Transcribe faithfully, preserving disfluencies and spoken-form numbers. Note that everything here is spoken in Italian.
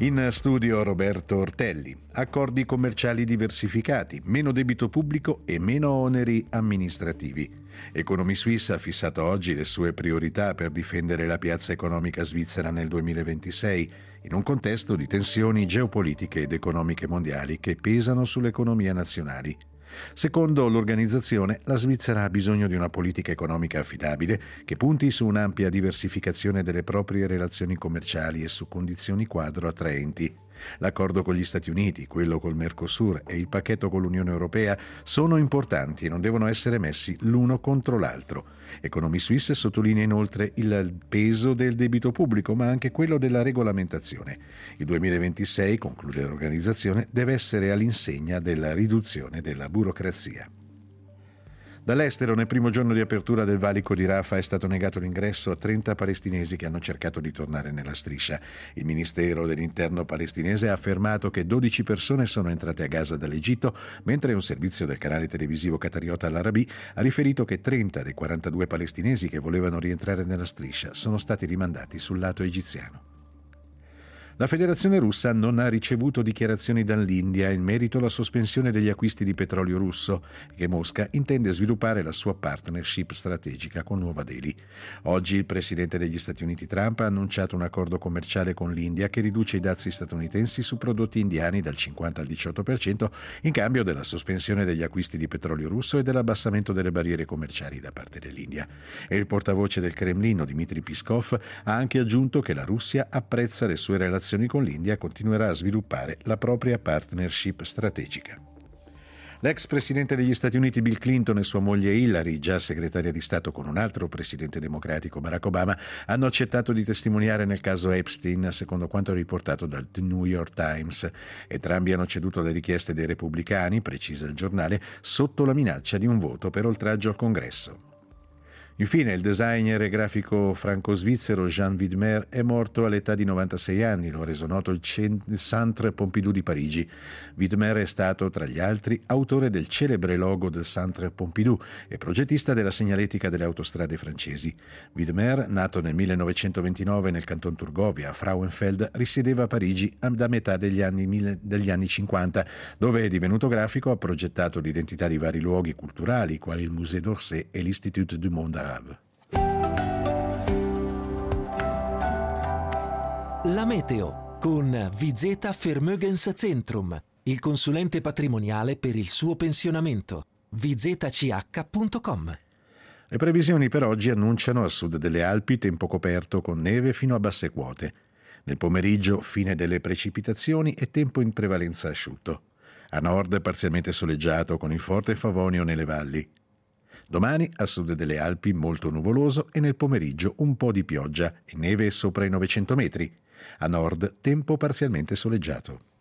In studio Roberto Ortelli. Accordi commerciali diversificati, meno debito pubblico e meno oneri amministrativi. Economy Suisse ha fissato oggi le sue priorità per difendere la piazza economica svizzera nel duemilaventisei, in un contesto di tensioni geopolitiche ed economiche mondiali che pesano sulle economie nazionali. Secondo l'organizzazione, la Svizzera ha bisogno di una politica economica affidabile che punti su un'ampia diversificazione delle proprie relazioni commerciali e su condizioni quadro attraenti. L'accordo con gli Stati Uniti, quello col Mercosur e il pacchetto con l'Unione Europea sono importanti e non devono essere messi l'uno contro l'altro. Economy Suisse sottolinea inoltre il peso del debito pubblico, ma anche quello della regolamentazione. Il duemilaventisei, conclude l'organizzazione, deve essere all'insegna della riduzione della burocrazia. Dall'estero, nel primo giorno di apertura del valico di Rafah è stato negato l'ingresso a trenta palestinesi che hanno cercato di tornare nella striscia. Il Ministero dell'Interno palestinese ha affermato che dodici persone sono entrate a Gaza dall'Egitto, mentre un servizio del canale televisivo qatariota Al Arabi ha riferito che trenta dei quarantadue palestinesi che volevano rientrare nella striscia sono stati rimandati sul lato egiziano. La Federazione russa non ha ricevuto dichiarazioni dall'India in merito alla sospensione degli acquisti di petrolio russo, che Mosca intende sviluppare la sua partnership strategica con Nuova Delhi. Oggi il presidente degli Stati Uniti Trump ha annunciato un accordo commerciale con l'India che riduce i dazi statunitensi su prodotti indiani dal cinquanta al diciotto per cento in cambio della sospensione degli acquisti di petrolio russo e dell'abbassamento delle barriere commerciali da parte dell'India. E il portavoce del Cremlino, Dmitry Peskov, ha anche aggiunto che la Russia apprezza le sue relazioni con l'India e continuerà a sviluppare la propria partnership strategica. L'ex presidente degli Stati Uniti Bill Clinton e sua moglie Hillary, già segretaria di Stato con un altro presidente democratico, Barack Obama, hanno accettato di testimoniare nel caso Epstein, secondo quanto riportato dal The New York Times. Entrambi hanno ceduto alle richieste dei repubblicani, precisa il giornale, sotto la minaccia di un voto per oltraggio al Congresso. Infine, il designer e grafico franco-svizzero Jean Widmer è morto all'età di novantasei anni, lo ha reso noto il Centre Pompidou di Parigi. Widmer è stato, tra gli altri, autore del celebre logo del Centre Pompidou e progettista della segnaletica delle autostrade francesi. Widmer, nato nel millenovecentoventinove nel canton Turgovia, a Frauenfeld, risiedeva a Parigi da metà degli anni, degli anni cinquanta, dove è divenuto grafico, ha progettato l'identità di vari luoghi culturali, quali il Musée d'Orsay e l'Institut du Monde Arabe. La meteo con Vizeta Vermögenszentrum, il consulente patrimoniale per il suo pensionamento. vizeta c h punto com. Le previsioni per oggi annunciano a sud delle Alpi tempo coperto con neve fino a basse quote. Nel pomeriggio fine delle precipitazioni e tempo in prevalenza asciutto. A nord parzialmente soleggiato con il forte favonio nelle valli. Domani a sud delle Alpi molto nuvoloso e nel pomeriggio un po' di pioggia e neve sopra i novecento metri. A nord tempo parzialmente soleggiato.